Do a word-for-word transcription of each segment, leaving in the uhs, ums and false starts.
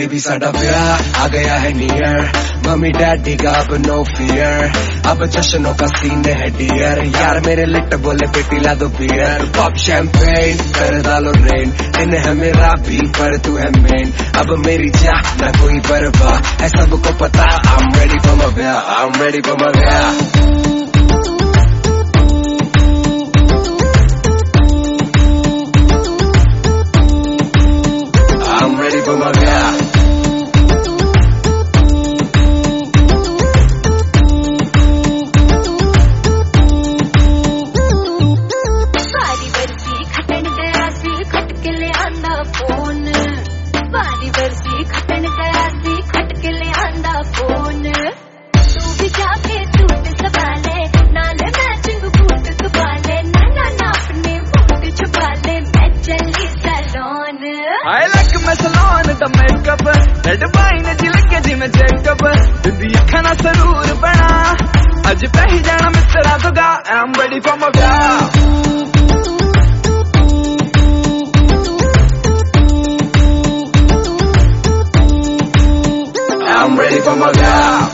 Baby साडा ब्याह आ गया है नियर, मम्मी डैडी का अब नो फियर, अब जश्नों का सीन है डियर। यार मेरे लिट बोले बेटी ला दो बियर, पॉप शैंपेन कर डालो रेन, दिन है मेरा भी पर तू है मेन, अब मेरी जा ना कोई परवाह है सबको पता। I'm ready for my ब्याह, I'm ready for my ब्याह। I'm ready for my ब्याह। बारी बरसी खटन गया सी खट के ले आंदा फोन, बारी बरसी खटन गया सी खट के ले आंदा फोन। तू भी जाके सूट संभाले नाले मैचिंग बूट संभाले, ना ना ना अपने मूड छुपा ले, मैं चली salon. I like my salon the makeup, red wine जी लगे जी मैं चेकअप, दिंदी अखां ना सरूर बना, अज पही जाना मित्रा Tuga. I'm ready for my ब्याह। I'm ready for my ब्याह।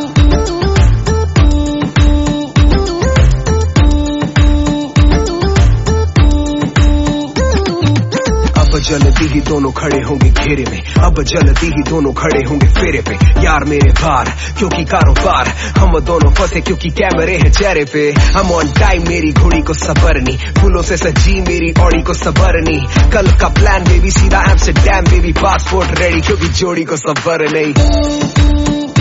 अब जल्दी ही दोनों खड़े होंगे घेरे में, अब जल्दी ही दोनों खड़े होंगे फेरे पे। यार मेरे बार क्योंकि कारोबार, हम दोनों फंसे क्योंकि कैमरे हैं चेहरे पे। हम ऑन टाइम मेरी घोड़ी को सबरनी, फूलों से सजी मेरी ऑडी को सबरनी। कल का प्लान बेबी सीधा एम्स्टरडैम बेबी, पासपोर्ट रेडी क्योंकि जोड़ी को सबर नहीं।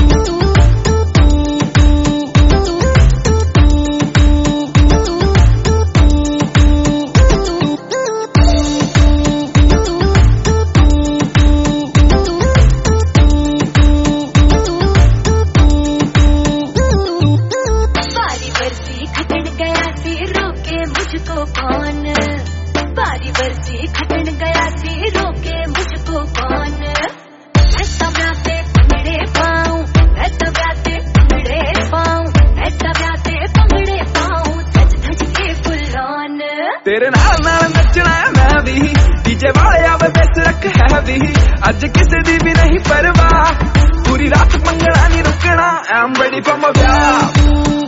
मुझको कौन, बारी बरसी खटन गया सी रोके मुझको कौन। ऐसा ब्याते पंगड़े पाऊं, ऐसा ब्याते पंगड़े पाऊं, ऐसा ब्याते पंगड़े पाऊं, धज धज के फुल्लौन। तेरे नाल नाल नचना है मैं भी, डीजे वाले आवे बेस रख है भी, अज किसी दी भी नहीं परवाह, पूरी रात मंगना नहीं रुकना। I'm ready for my ब्याह।